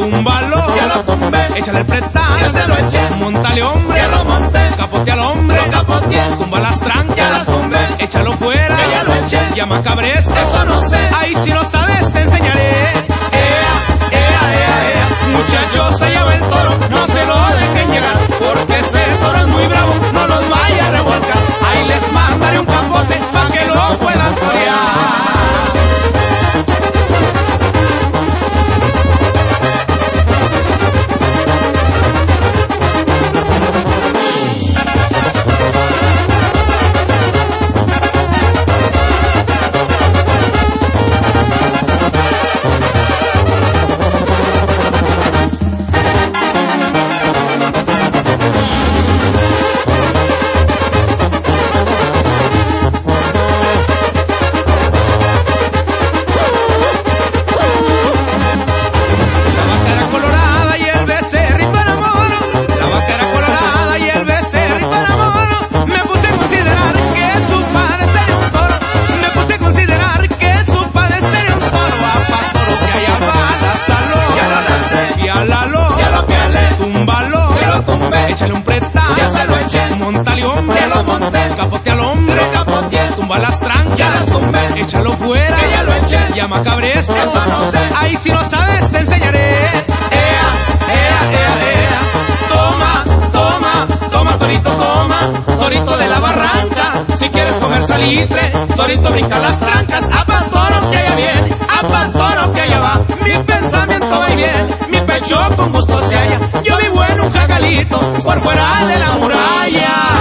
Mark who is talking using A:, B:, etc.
A: túmbalo,
B: ya lo tumbé,
A: échale el pretal,
B: ya se lo eché,
A: montale hombre,
B: ya lo monté,
A: capote al hombre,
B: lo capoteé,
A: tumba las trancas,
B: ya las tumbé,
A: échalo fuera,
B: que ya lo eché,
A: llama cabres,
B: eso no sé,
A: ahí si no sabes te enseñaré. Ea,
B: muchachos, allá va el toro, no se lo dejen llegar, porque ese toro es muy bravo, no los vaya a revolcar, ahí les mandaré un capote, pa' que lo puedan torear.
A: échale un pretal,
B: ya se lo eché,
A: montale hombre,
B: ya lo monté,
A: capote al hombre,
B: lo capoteé,
A: tumba las trancas,
B: ya las tumbé,
A: échalo fuera,
B: que ya lo eché,
A: llama cabres,
B: eso no sé,
A: ahí si no sabes te enseñaré.
B: Toma, torito, toma, torito de la barranca, si quieres comer salitre, torito brinca las trancas, a pa'l toro que allá viene, a pa'l toro que allá va, mi pensamiento va y viene, mi pecho con gusto se halla, yo vivo en un jagalito, por fuera de la muralla.